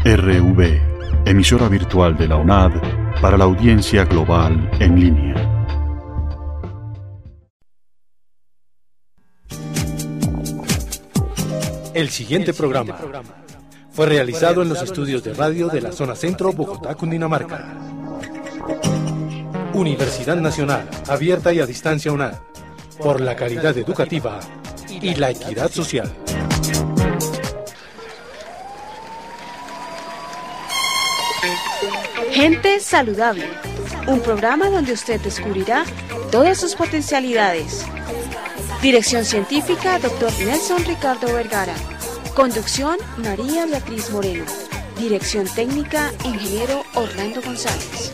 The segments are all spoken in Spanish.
RV, emisora virtual de la UNAD para la audiencia global en línea. El siguiente programa fue realizado en los estudios de radio de la zona centro, Bogotá, Cundinamarca. Universidad Nacional, abierta y a distancia UNAD, por la calidad educativa y la equidad social. Gente Saludable, un programa donde usted descubrirá todas sus potencialidades. Dirección científica, Dr. Nelson Ricardo Vergara. Conducción, María Beatriz Moreno. Dirección técnica, Ingeniero Orlando González.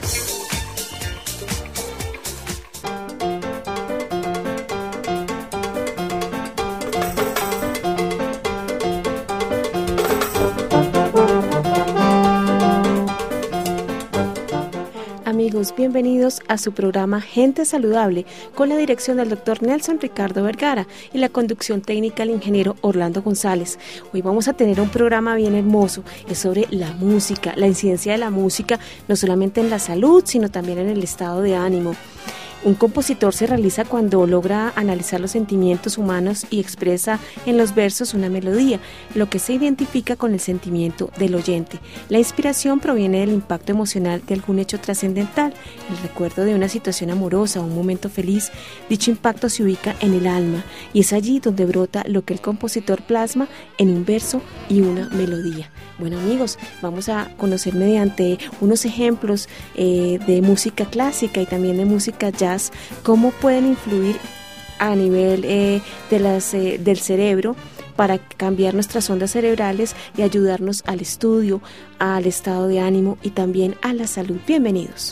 Amigos, bienvenidos a su programa Gente Saludable, con la dirección del Dr. Nelson Ricardo Vergara y la conducción técnica del ingeniero Orlando González. Hoy vamos a tener un programa bien hermoso, es sobre la música, la incidencia de la música, no solamente en la salud, sino también en el estado de ánimo. Un compositor se realiza cuando logra analizar los sentimientos humanos y expresa en los versos una melodía, lo que se identifica con el sentimiento del oyente. La inspiración proviene del impacto emocional de algún hecho trascendental, el recuerdo de una situación amorosa o un momento feliz. Dicho impacto se ubica en el alma y es allí donde brota lo que el compositor plasma en un verso y una melodía. Bueno, amigos, vamos a conocer mediante unos ejemplos de música clásica y también de música jazz cómo pueden influir a nivel del cerebro para cambiar nuestras ondas cerebrales y ayudarnos al estudio, al estado de ánimo y también a la salud. Bienvenidos.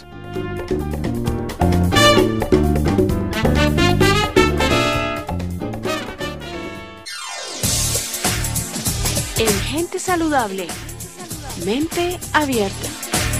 En Gente Saludable, mente abierta.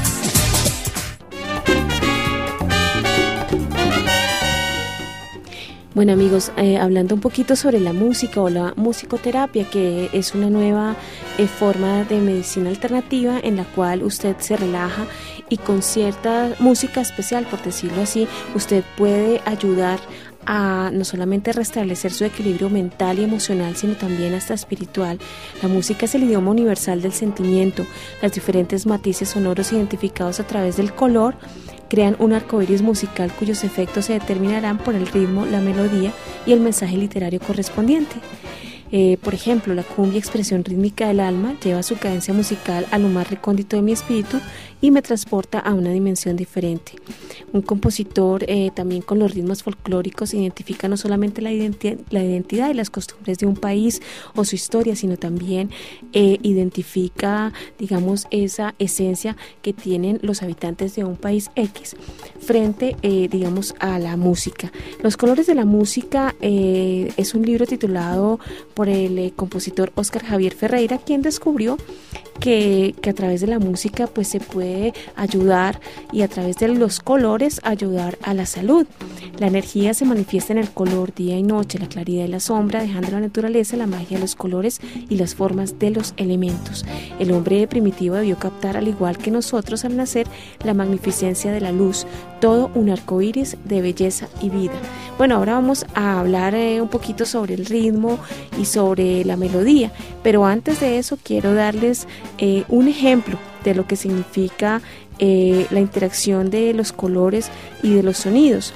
Bueno, amigos, hablando un poquito sobre la música o la musicoterapia, que es una nueva forma de medicina alternativa en la cual usted se relaja y con cierta música especial, por decirlo así, usted puede ayudar a no solamente restablecer su equilibrio mental y emocional, sino también hasta espiritual. La música es el idioma universal del sentimiento. Los diferentes matices sonoros identificados a través del color crean un arcoíris musical cuyos efectos se determinarán por el ritmo, la melodía y el mensaje literario correspondiente. Por ejemplo, la cumbia, expresión rítmica del alma, lleva su cadencia musical a lo más recóndito de mi espíritu y me transporta a una dimensión diferente. Un compositor también con los ritmos folclóricos identifica no solamente la identidad y las costumbres de un país o su historia, sino también identifica, digamos, esa esencia que tienen los habitantes de un país X frente, digamos, a la música. Los colores de la música es un libro titulado por el compositor Óscar Javier Ferreira, quien descubrió que a través de la música pues se puede ayudar y a través de los colores ayudar a la salud. La energía se manifiesta en el color día y noche, la claridad y la sombra, dejando a la naturaleza la magia de los colores y las formas de los elementos. El hombre primitivo debió captar, al igual que nosotros al nacer, la magnificencia de la luz, todo un arcoíris de belleza y vida. Bueno, ahora vamos a hablar un poquito sobre el ritmo y sobre la melodía, pero antes de eso quiero darles un ejemplo de lo que significa la interacción de los colores y de los sonidos.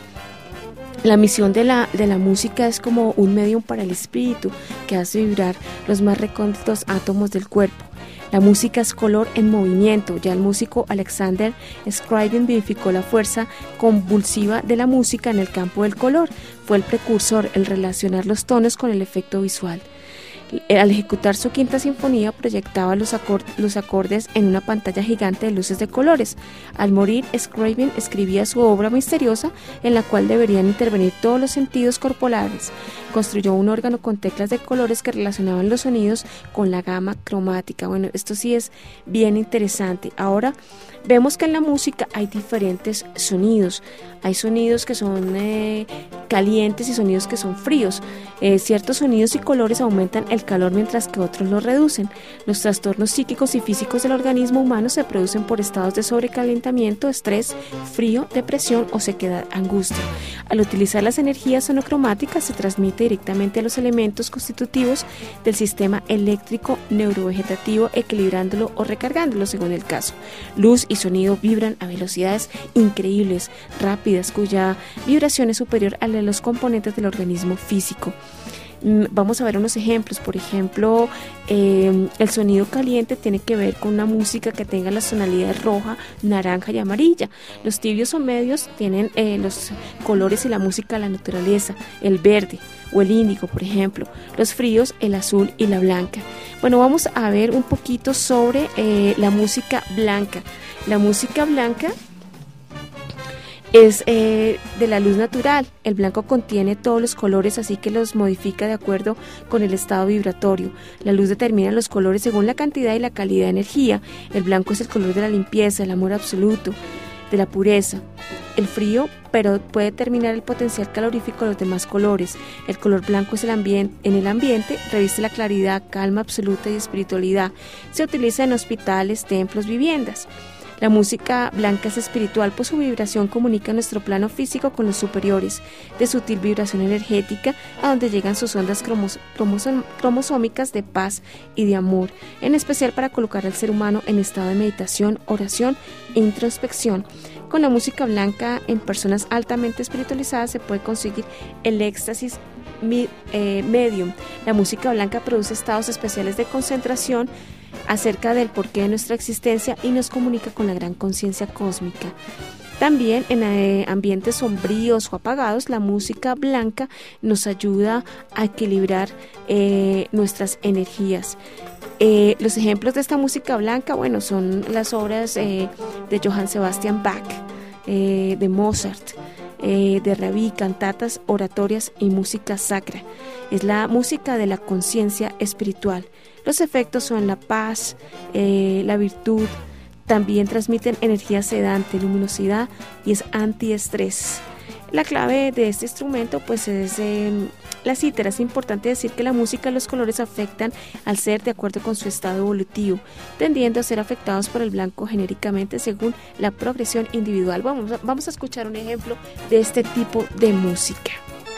La misión de la música es como un medium para el espíritu que hace vibrar los más recónditos átomos del cuerpo. La música es color en movimiento. Ya el músico Alexander Scriabin vivificó la fuerza convulsiva de la música en el campo del color. Fue el precursor, el relacionar los tonos con el efecto visual. Al ejecutar su quinta sinfonía proyectaba los acordes en una pantalla gigante de luces de colores. Al morir, Scriabin escribía su obra misteriosa en la cual deberían intervenir todos los sentidos corporales. Construyó un órgano con teclas de colores que relacionaban los sonidos con la gama cromática. Bueno, esto sí es bien interesante. Ahora vemos que en la música hay diferentes sonidos. Hay sonidos que son calientes y sonidos que son fríos. Ciertos sonidos y colores aumentan el el calor mientras que otros lo reducen. Los trastornos psíquicos y físicos del organismo humano se producen por estados de sobrecalentamiento, estrés, frío, depresión o sequedad, angustia. Al utilizar las energías sonocromáticas se transmite directamente a los elementos constitutivos del sistema eléctrico neurovegetativo, equilibrándolo o recargándolo según el caso. Luz y sonido vibran a velocidades increíbles, rápidas, cuya vibración es superior a la de los componentes del organismo físico. Vamos a ver unos ejemplos. Por ejemplo, el sonido caliente tiene que ver con una música que tenga las tonalidades roja, naranja y amarilla. Los tibios o medios tienen los colores y la música de la naturaleza, el verde o el índigo, por ejemplo. Los fríos, el azul y la blanca. Bueno, vamos a ver un poquito sobre la música blanca. La música blanca es de la luz natural. El blanco contiene todos los colores, así que los modifica de acuerdo con el estado vibratorio. La luz determina los colores según la cantidad y la calidad de energía. El blanco es el color de la limpieza, el amor absoluto, de la pureza. El frío, pero puede determinar el potencial calorífico de los demás colores. El color blanco es en el ambiente, reviste la claridad, calma absoluta y espiritualidad. Se utiliza en hospitales, templos, viviendas. La música blanca es espiritual, pues su vibración comunica nuestro plano físico con los superiores, de sutil vibración energética, a donde llegan sus ondas cromosómicas de paz y de amor, en especial para colocar al ser humano en estado de meditación, oración e introspección. Con la música blanca, en personas altamente espiritualizadas se puede conseguir el éxtasis medium. La música blanca produce estados especiales de concentración acerca del porqué de nuestra existencia y nos comunica con la gran conciencia cósmica. También en ambientes sombríos o apagados, la música blanca nos ayuda a equilibrar nuestras energías. Los ejemplos de esta música blanca, bueno, son las obras de Johann Sebastian Bach, de Mozart, de Ravel, cantatas, oratorias y música sacra. Es la música de la conciencia espiritual. Los efectos son la paz, la virtud. También transmiten energía sedante, luminosidad y es antiestrés. La clave de este instrumento pues es la cítara. Es importante decir que la música y los colores afectan al ser de acuerdo con su estado evolutivo, tendiendo a ser afectados por el blanco genéricamente según la progresión individual. Vamos a escuchar un ejemplo de este tipo de música.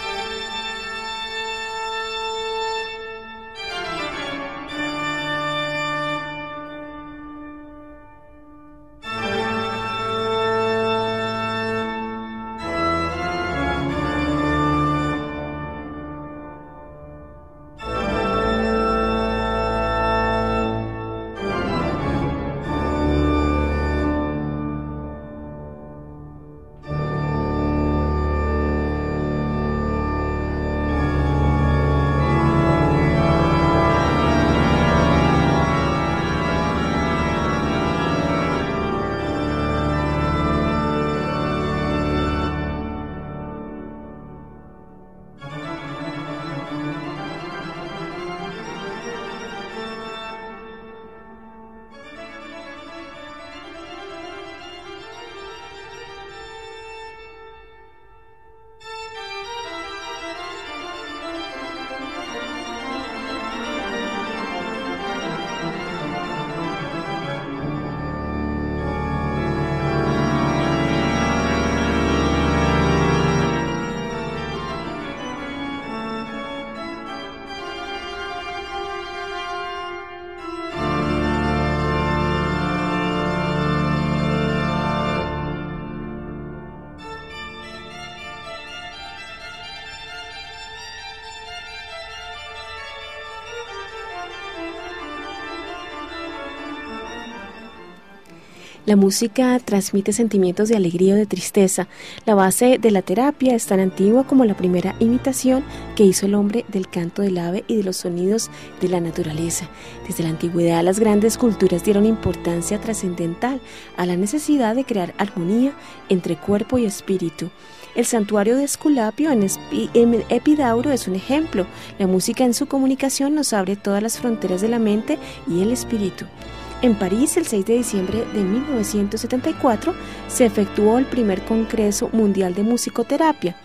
La música transmite sentimientos de alegría o de tristeza. La base de la terapia es tan antigua como la primera imitación que hizo el hombre del canto del ave y de los sonidos de la naturaleza. Desde la antigüedad, las grandes culturas dieron importancia trascendental a la necesidad de crear armonía entre cuerpo y espíritu. El santuario de Esculapio en Epidauro es un ejemplo. La música en su comunicación nos abre todas las fronteras de la mente y el espíritu. En París, el 6 de diciembre de 1974, se efectuó el primer Congreso Mundial de Musicoterapia.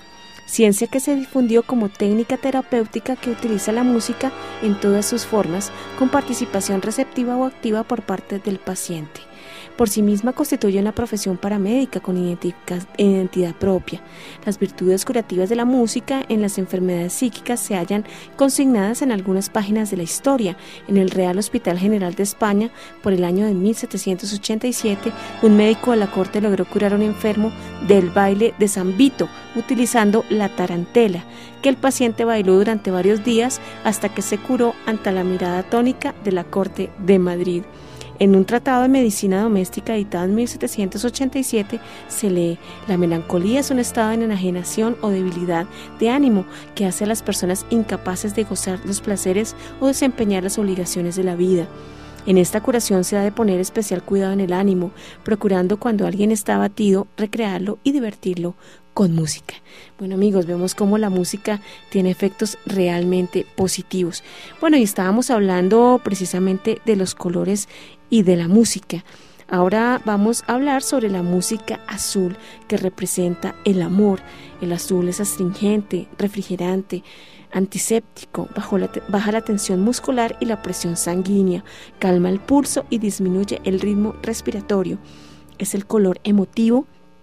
ciencia que se difundió como técnica terapéutica que utiliza la música en todas sus formas, con participación receptiva o activa por parte del paciente. Por sí misma constituye una profesión paramédica con identidad propia. Las virtudes curativas de la música en las enfermedades psíquicas se hallan consignadas en algunas páginas de la historia. En el Real Hospital General de España, por el año de 1787, un médico de la corte logró curar a un enfermo del baile de San Vito, utilizando la tarantela, que el paciente bailó durante varios días hasta que se curó ante la mirada atónica de la corte de Madrid. En un tratado de medicina doméstica editado en 1787 se lee: la melancolía es un estado de enajenación o debilidad de ánimo que hace a las personas incapaces de gozar los placeres o desempeñar las obligaciones de la vida. En esta curación se ha de poner especial cuidado en el ánimo, procurando cuando alguien está abatido, recrearlo y divertirlo con música. Bueno, amigos, vemos cómo la música tiene efectos realmente positivos. Bueno, y estábamos hablando precisamente de los colores y de la música. Ahora vamos a hablar sobre la música azul, que representa el amor. El azul es astringente, refrigerante, antiséptico, baja la tensión muscular y la presión sanguínea, calma el pulso y disminuye el ritmo respiratorio. Es el color emotivo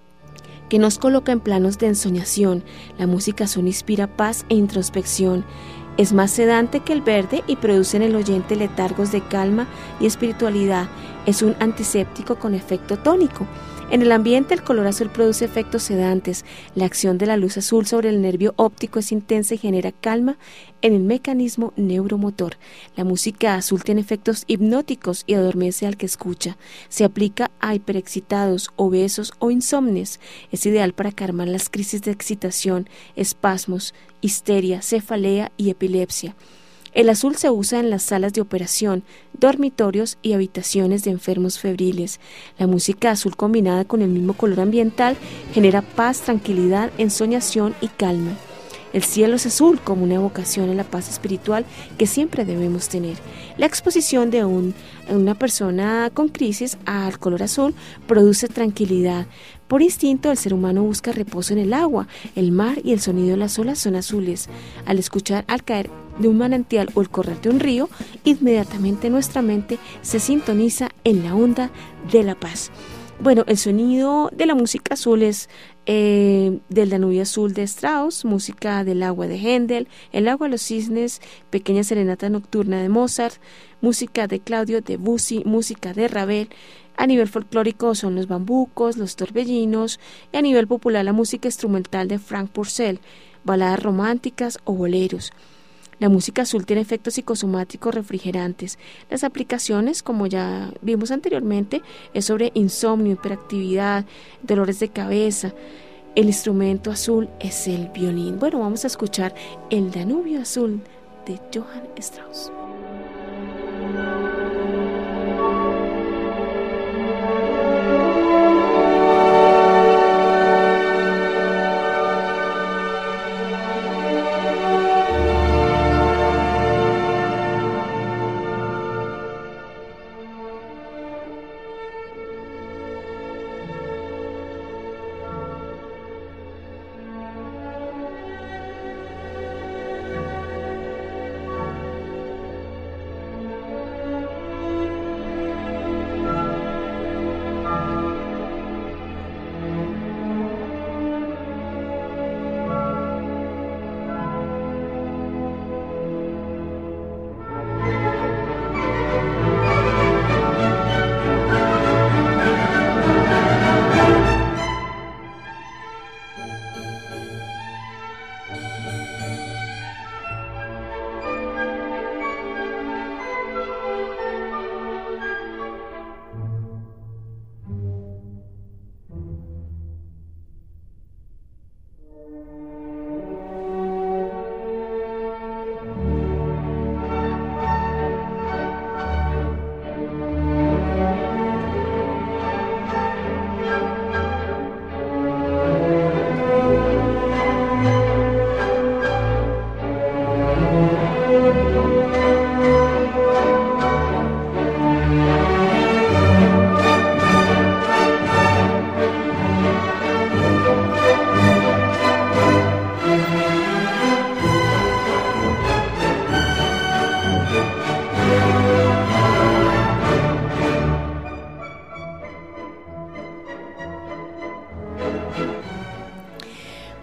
que nos coloca en planos de ensoñación. La música azul inspira paz e introspección. Es más sedante que el verde y produce en el oyente letargos de calma y espiritualidad. Es un antiséptico con efecto tónico. En el ambiente, el color azul produce efectos sedantes. La acción de la luz azul sobre el nervio óptico es intensa y genera calma en el mecanismo neuromotor. La música azul tiene efectos hipnóticos y adormece al que escucha. Se aplica a hiperexcitados, obesos o insomnes. Es ideal para calmar las crisis de excitación, espasmos, histeria, cefalea y epilepsia. El azul se usa en las salas de operación, dormitorios y habitaciones de enfermos febriles. La música azul combinada con el mismo color ambiental genera paz, tranquilidad, ensoñación y calma. El cielo es azul como una evocación a la paz espiritual que siempre debemos tener. La exposición de una persona con crisis al color azul produce tranquilidad. Por instinto, el ser humano busca reposo en el agua. El mar y el sonido de las olas son azules. Al escuchar al caer de un manantial o el correr de un río, inmediatamente nuestra mente se sintoniza en la onda de la paz. Bueno, el sonido de la música azul es del Danubio Azul de Strauss, música del agua de Händel, el agua de los cisnes, pequeña serenata nocturna de Mozart, música de Claudio Debussy, música de Ravel. A nivel folclórico son los bambucos, los torbellinos, y a nivel popular la música instrumental de Frank Purcell, baladas románticas o boleros. La música azul tiene efectos psicosomáticos refrigerantes. Las aplicaciones, como ya vimos anteriormente, es sobre insomnio, hiperactividad, dolores de cabeza. El instrumento azul es el violín. Bueno, vamos a escuchar El Danubio Azul de Johann Strauss.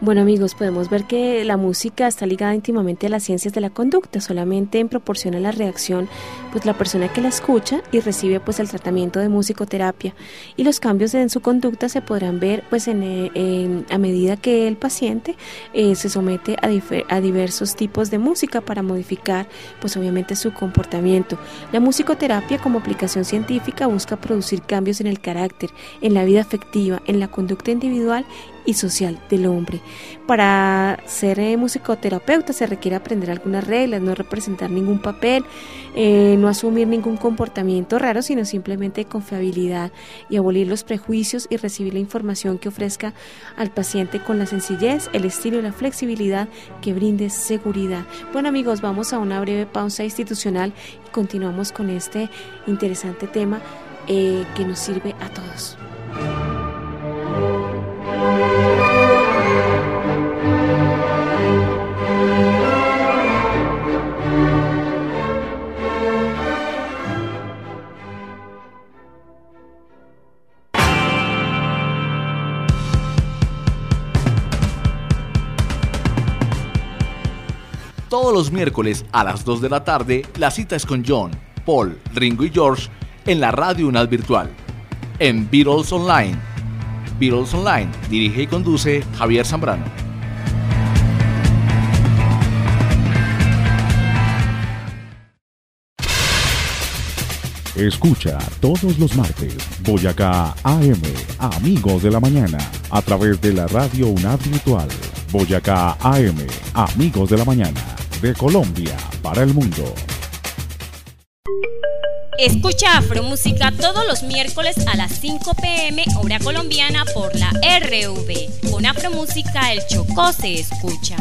Bueno, amigos, podemos ver que la música está ligada íntimamente a las ciencias de la conducta, solamente en proporción a la reacción, pues la persona que la escucha y recibe pues el tratamiento de musicoterapia, y los cambios en su conducta se podrán ver pues a medida que el paciente se somete a diversos tipos de música para modificar pues obviamente su comportamiento. La musicoterapia como aplicación científica busca producir cambios en el carácter, en la vida afectiva, en la conducta individual y social del hombre. Para ser musicoterapeuta se requiere aprender algunas reglas, no representar ningún papel, no asumir ningún comportamiento raro, sino simplemente confiabilidad y abolir los prejuicios y recibir la información que ofrezca al paciente con la sencillez, el estilo y la flexibilidad que brinde seguridad. Bueno, amigos, vamos a una breve pausa institucional y continuamos con este interesante tema que nos sirve a todos. Todos los miércoles a las 2 de la tarde, la cita es con John, Paul, Ringo y George en la Radio UNAD Virtual, en Beatles Online. Beatles Online, dirige y conduce Javier Zambrano. Escucha todos los martes Boyacá AM, Amigos de la Mañana, a través de la Radio UNAD Virtual. Boyacá AM, Amigos de la Mañana, de Colombia para el mundo. Escucha Afromúsica todos los miércoles a las 5 p.m. hora colombiana por la RV. Con Afromúsica el Chocó se escucha.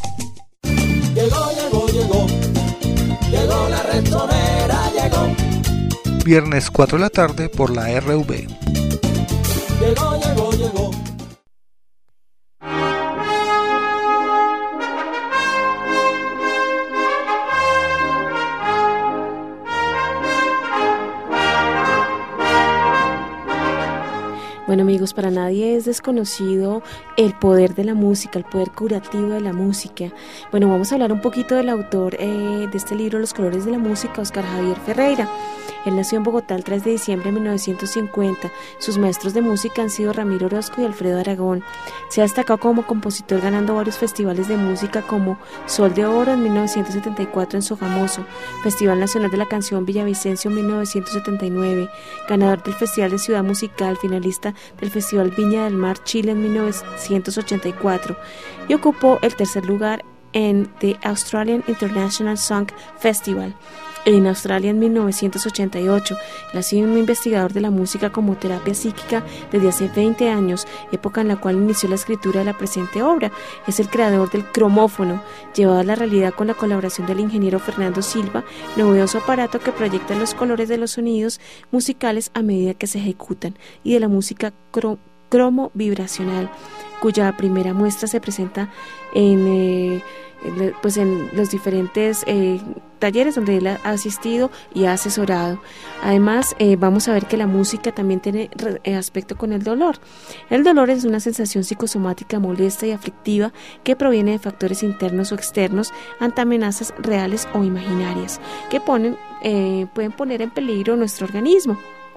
Llegó la Reggaetonera, llegó. Viernes 4 de la tarde por la RV. Llegó. Bueno, amigos, para nadie es desconocido el poder de la música, el poder curativo de la música. Bueno, vamos a hablar un poquito del autor de este libro, Los colores de la música, Óscar Javier Ferreira. Él nació en Bogotá el 3 de diciembre de 1950. Sus maestros de música han sido Ramiro Orozco y Alfredo Aragón. Se ha destacado como compositor ganando varios festivales de música como Sol de Oro en 1974 en Sogamoso, Festival Nacional de la Canción Villavicencio en 1979, ganador del Festival de Ciudad Musical, finalista del Festival Viña del Mar Chile en 1984 y ocupó el tercer lugar en The Australian International Song Festival en Australia en 1988. Él ha sido un investigador de la música como terapia psíquica desde hace 20 años, época en la cual inició la escritura de la presente obra. Es el creador del cromófono, llevado a la realidad con la colaboración del ingeniero Fernando Silva, novedoso aparato que proyecta los colores de los sonidos musicales a medida que se ejecutan, y de la música cromo vibracional, cuya primera muestra se presenta en los diferentes talleres donde él ha asistido y ha asesorado. Además, vamos a ver que la música también tiene aspecto con el dolor. El dolor es una sensación psicosomática molesta y aflictiva que proviene de factores internos o externos ante amenazas reales o imaginarias que pueden poner en peligro nuestro organismo.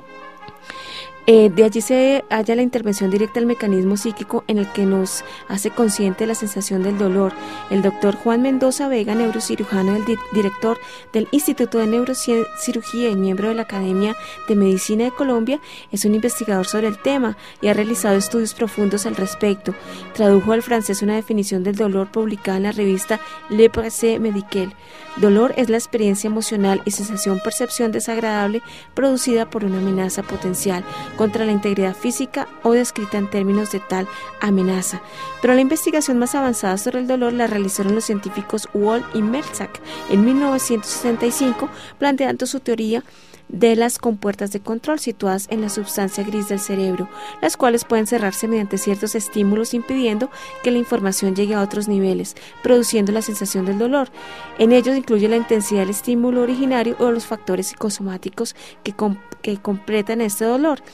De allí se halla la intervención directa del mecanismo psíquico en el que nos hace consciente de la sensación del dolor. El doctor Juan Mendoza Vega, neurocirujano, director del Instituto de Neurocirugía y miembro de la Academia de Medicina de Colombia, es un investigador sobre el tema y ha realizado estudios profundos al respecto. Tradujo al francés una definición del dolor publicada en la revista Le Presse Médical. Dolor es la experiencia emocional y percepción desagradable producida por una amenaza potencial contra la integridad física o descrita en términos de tal amenaza. Pero la investigación más avanzada sobre el dolor la realizaron los científicos Wall y Melzack en 1965, planteando su teoría de las compuertas de control situadas en la sustancia gris del cerebro, las cuales pueden cerrarse mediante ciertos estímulos impidiendo que la información llegue a otros niveles, produciendo la sensación del dolor. En ellos incluye la intensidad del estímulo originario o los factores psicosomáticos que completan este dolor.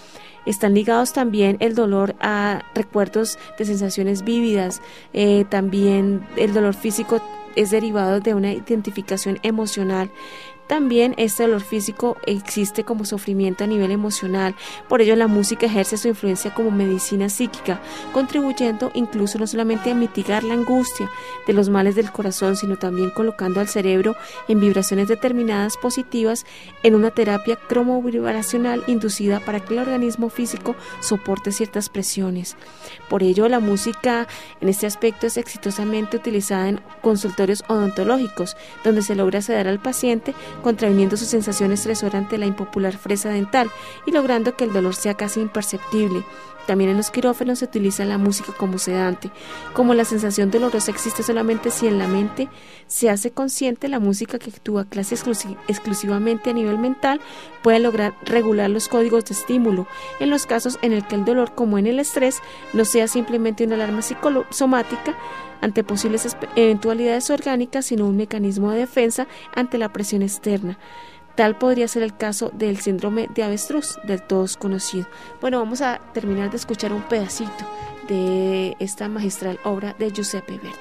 Están ligados también el dolor a recuerdos de sensaciones vívidas, también el dolor físico es derivado de una identificación emocional. También este dolor físico existe como sufrimiento a nivel emocional, por ello la música ejerce su influencia como medicina psíquica, contribuyendo incluso no solamente a mitigar la angustia de los males del corazón, sino también colocando al cerebro en vibraciones determinadas positivas en una terapia cromovibracional inducida para que el organismo físico soporte ciertas presiones. Por ello la música en este aspecto es exitosamente utilizada en consultorios odontológicos, donde se logra sedar al paciente contraviniendo su sensación estresora ante la impopular fresa dental y logrando que el dolor sea casi imperceptible. También en los quirófanos se utiliza la música como sedante. Como la sensación dolorosa existe solamente si en la mente se hace consciente, la música que actúa casi exclusivamente a nivel mental puede lograr regular los códigos de estímulo en los casos en el que el dolor, como en el estrés, no sea simplemente una alarma psicosomática ante posibles eventualidades orgánicas, sino un mecanismo de defensa ante la presión externa. Tal podría ser el caso del síndrome de avestruz, del todos conocido. Bueno, vamos a terminar de escuchar un pedacito de esta magistral obra de Giuseppe Verdi.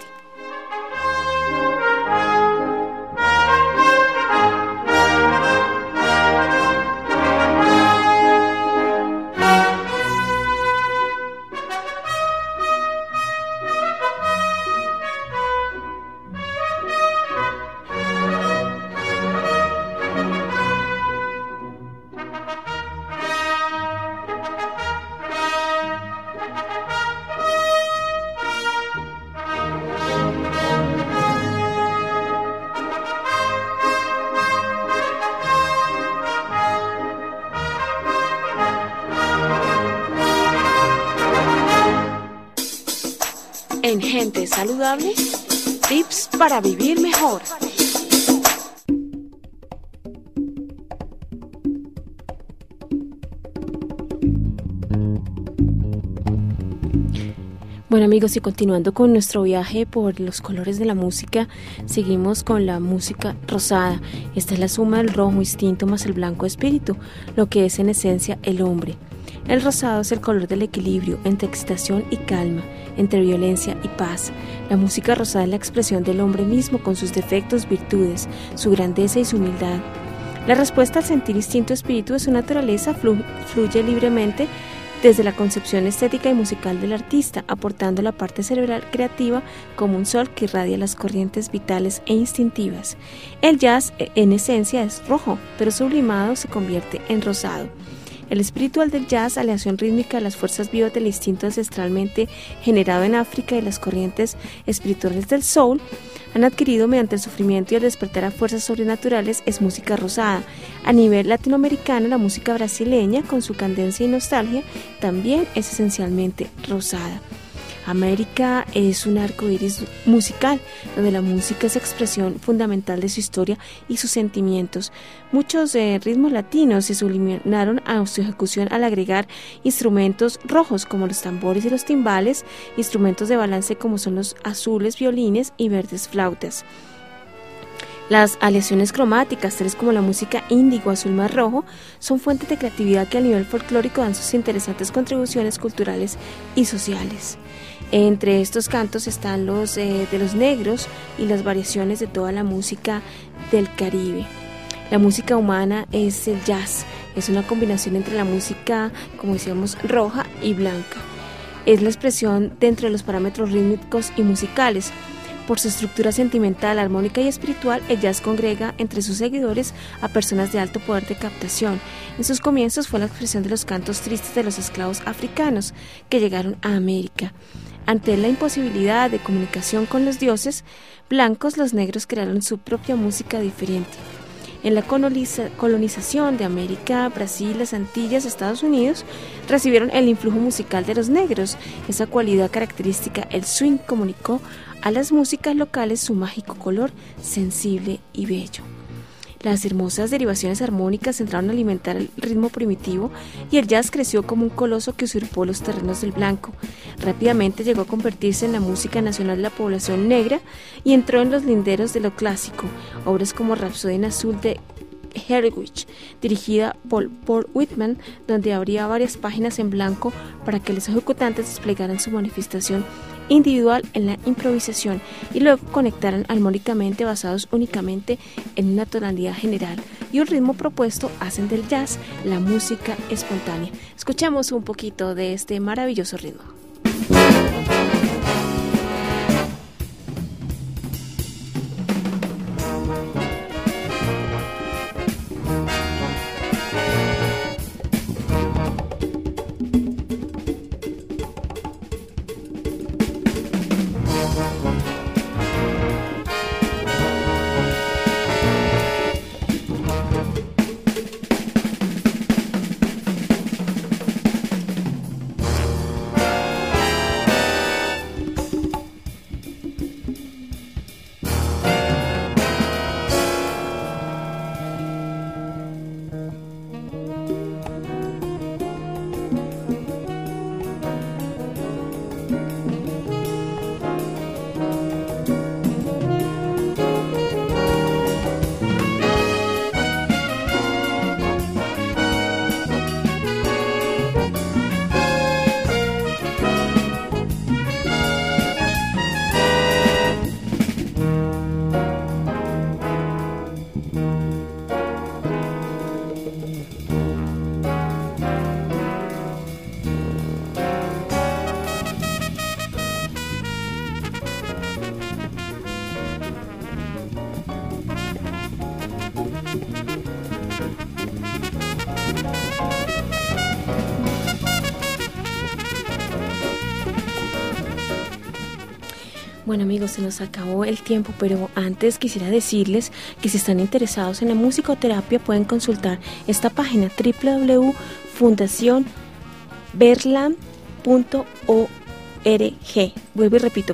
En Gente Saludable, tips para vivir mejor. Bueno amigos, y continuando con nuestro viaje por los colores de la música, seguimos con la música rosada. Esta es la suma del rojo instinto más el blanco espíritu, lo que es en esencia el hombre. El rosado es el color del equilibrio entre excitación y calma, entre violencia y paz. La música rosada es la expresión del hombre mismo con sus defectos, virtudes, su grandeza y su humildad. La respuesta al sentir instinto espíritu de su naturaleza fluye libremente desde la concepción estética y musical del artista, aportando la parte cerebral creativa como un sol que irradia las corrientes vitales e instintivas. El jazz en esencia es rojo, pero sublimado se convierte en rosado. El espiritual del jazz, aleación rítmica de las fuerzas vivas del instinto ancestralmente generado en África y las corrientes espirituales del soul, han adquirido mediante el sufrimiento y el despertar a fuerzas sobrenaturales, es música rosada. A nivel latinoamericano, la música brasileña, con su candencia y nostalgia, también es esencialmente rosada. América es un arco iris musical, donde la música es expresión fundamental de su historia y sus sentimientos. Muchos ritmos latinos se sublimaron a su ejecución al agregar instrumentos rojos como los tambores y los timbales, instrumentos de balance como son los azules violines y verdes flautas. Las aleaciones cromáticas, tales como la música índigo, azul más rojo, son fuentes de creatividad que a nivel folclórico dan sus interesantes contribuciones culturales y sociales. Entre estos cantos están los de los negros y las variaciones de toda la música del Caribe. La música humana es el jazz, es una combinación entre la música, como decíamos, roja y blanca. Es la expresión dentro de los parámetros rítmicos y musicales. Por su estructura sentimental, armónica y espiritual, el jazz congrega entre sus seguidores a personas de alto poder de captación. En sus comienzos fue la expresión de los cantos tristes de los esclavos africanos que llegaron a América. Ante la imposibilidad de comunicación con los dioses blancos, los negros crearon su propia música diferente. En la colonización de América, Brasil, las Antillas, Estados Unidos, recibieron el influjo musical de los negros. Esa cualidad característica, el swing, comunicó a las músicas locales su mágico color sensible y bello. Las hermosas derivaciones armónicas entraron a alimentar el ritmo primitivo y el jazz creció como un coloso que usurpó los terrenos del blanco. Rápidamente llegó a convertirse en la música nacional de la población negra y entró en los linderos de lo clásico. Obras como Rapsodia en Azul de Heritage, dirigida por Paul Whitman, donde habría varias páginas en blanco para que los ejecutantes desplegaran su manifestación individual en la improvisación y luego conectaran armónicamente basados únicamente en una tonalidad general y un ritmo propuesto. Hacen del jazz la música espontánea. Escuchamos un poquito de este maravilloso ritmo. Bueno amigos, se nos acabó el tiempo, pero antes quisiera decirles que si están interesados en la musicoterapia pueden consultar esta página www.fundacionberlam.org. Vuelvo y repito,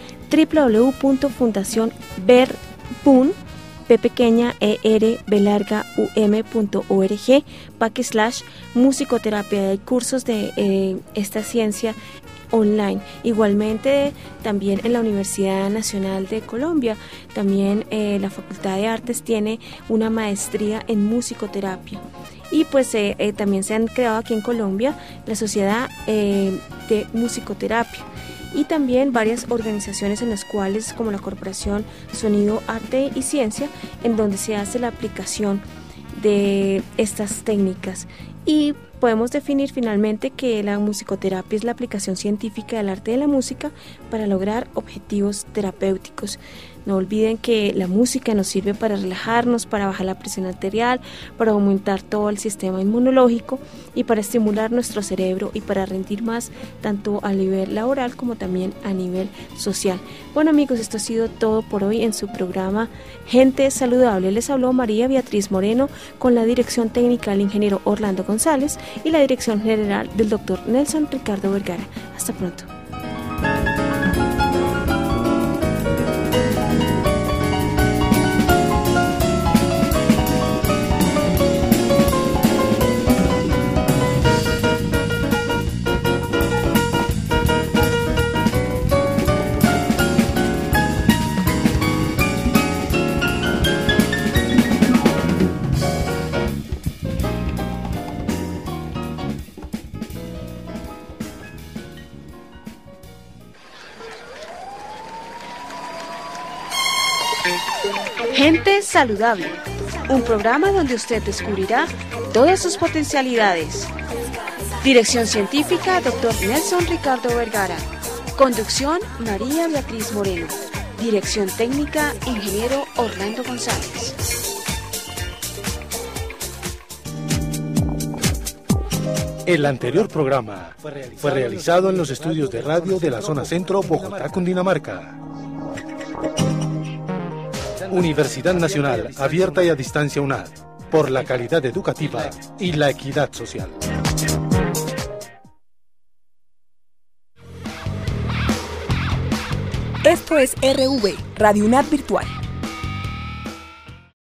www.triple.b.um.org/musicoterapia. Hay cursos de esta ciencia online. Igualmente también en la Universidad Nacional de Colombia, también la Facultad de Artes tiene una maestría en musicoterapia. Y pues también se han creado aquí en Colombia la Sociedad de Musicoterapia y también varias organizaciones en las cuales, como la Corporación Sonido, Arte y Ciencia, en donde se hace la aplicación de estas técnicas. Y podemos definir finalmente que la musicoterapia es la aplicación científica del arte de la música para lograr objetivos terapéuticos. No olviden que la música nos sirve para relajarnos, para bajar la presión arterial, para aumentar todo el sistema inmunológico y para estimular nuestro cerebro y para rendir más tanto a nivel laboral como también a nivel social. Bueno amigos, esto ha sido todo por hoy en su programa Gente Saludable. Les habló María Beatriz Moreno con la dirección técnica del ingeniero Orlando González y la dirección general del doctor Nelson Ricardo Vergara. Hasta pronto. Gente Saludable, un programa donde usted descubrirá todas sus potencialidades. Dirección científica, Dr. Nelson Ricardo Vergara. Conducción, María Beatriz Moreno. Dirección técnica, ingeniero Orlando González. El anterior programa fue realizado en los estudios de radio de la zona centro, Bogotá, Cundinamarca. Universidad Nacional, abierta y a distancia UNAD, por la calidad educativa y la equidad social. Esto es RV, Radio UNAD Virtual.